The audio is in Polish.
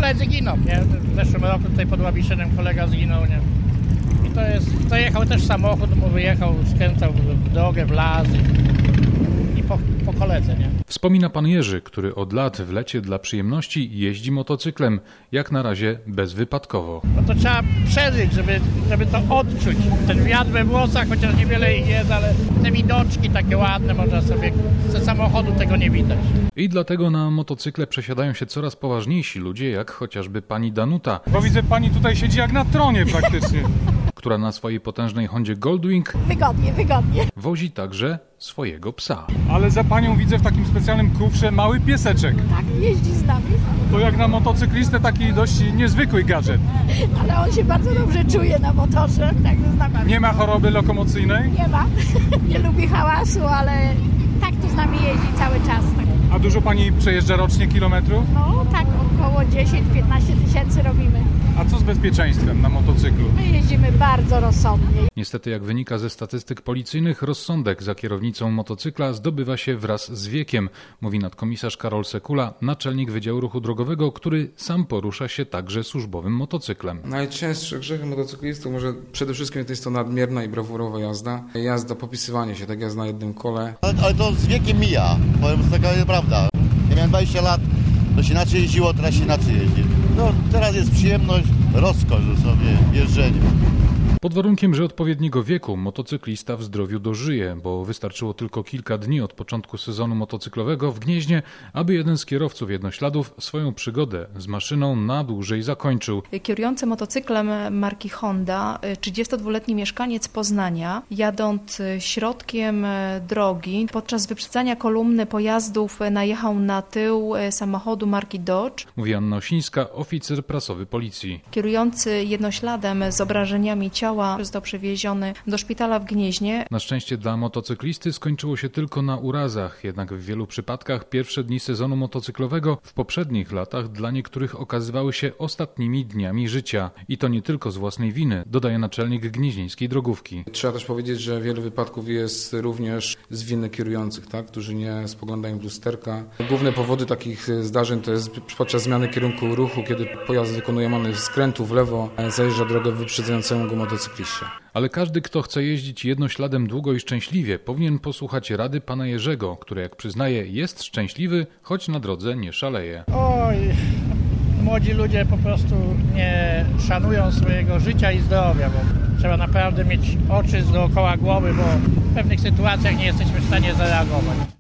koledzy giną, nie? W zeszłym roku tutaj pod Łabiszynem kolega zginął, nie? I to jechał też samochód, mu wyjechał, skręcał w drogę, w las i po koledze, nie? Wspomina pan Jerzy, który od lat w lecie dla przyjemności jeździ motocyklem, jak na razie bezwypadkowo. No to trzeba przeżyć, żeby to odczuć. Ten wiatr we włosach, chociaż niewiele ich jest, ale te widoczki takie ładne, można sobie, ze samochodu tego nie widać. I dlatego na motocykle przesiadają się coraz poważniejsi ludzie, jak chociażby pani Danuta. Bo widzę, pani tutaj siedzi jak na tronie praktycznie. Która na swojej potężnej Hondzie Goldwing Wygodnie. wozi także swojego psa. Ale za panią widzę w takim specjalnym kufrze mały pieseczek. Tak, jeździ z nami. To jak na motocyklistę taki dość niezwykły gadżet. Ale on się bardzo dobrze czuje na motorze, także z nami. Nie ma choroby lokomocyjnej? Nie ma. Nie lubi hałasu, ale tak to z nami jeździ cały czas. Tak. A dużo pani przejeżdża rocznie kilometrów? No tak, około 10-15 tysięcy robimy. A co z bezpieczeństwem na motocyklu? My jeździmy bardzo rozsądnie. Niestety, jak wynika ze statystyk policyjnych, rozsądek za kierownicą motocykla zdobywa się wraz z wiekiem, mówi nadkomisarz Karol Sekula, naczelnik Wydziału Ruchu Drogowego, który sam porusza się także służbowym motocyklem. Najczęstsze grzechy motocyklistów może przede wszystkim to jest to nadmierna i brawurowa jazda. Jazda, popisywanie się, tak jazda na jednym kole. Ale to z wiekiem mija, powiem, taka jest prawda. Ja miałem 20 lat, to się inaczej jeździło, teraz się inaczej jeździ. No teraz jest przyjemność, rozkosz sobie jeżdżenie. Pod warunkiem, że odpowiedniego wieku motocyklista w zdrowiu dożyje, bo wystarczyło tylko kilka dni od początku sezonu motocyklowego w Gnieźnie, aby jeden z kierowców jednośladów swoją przygodę z maszyną na dłużej zakończył. Kierujący motocyklem marki Honda, 32-letni mieszkaniec Poznania, jadąc środkiem drogi, podczas wyprzedzania kolumny pojazdów najechał na tył samochodu marki Dodge. Mówi Anna Osińska, oficer prasowy policji. Kierujący jednośladem z obrażeniami ciała został przewieziony do szpitala w Gnieźnie. Na szczęście dla motocyklisty skończyło się tylko na urazach, jednak w wielu przypadkach pierwsze dni sezonu motocyklowego w poprzednich latach dla niektórych okazywały się ostatnimi dniami życia. I to nie tylko z własnej winy, dodaje naczelnik gnieźnieńskiej drogówki. Trzeba też powiedzieć, że wiele wypadków jest również z winy kierujących, tak, którzy nie spoglądają w lusterka. Główne powody takich zdarzeń to jest podczas zmiany kierunku ruchu, kiedy pojazd wykonuje skrętu w lewo, zajeżdża drogę wyprzedzającemu go motocykliście. Ale każdy, kto chce jeździć jednośladem długo i szczęśliwie, powinien posłuchać rady pana Jerzego, który, jak przyznaje, jest szczęśliwy, choć na drodze nie szaleje. Oj, młodzi ludzie po prostu nie szanują swojego życia i zdrowia, bo trzeba naprawdę mieć oczy dookoła głowy, bo w pewnych sytuacjach nie jesteśmy w stanie zareagować.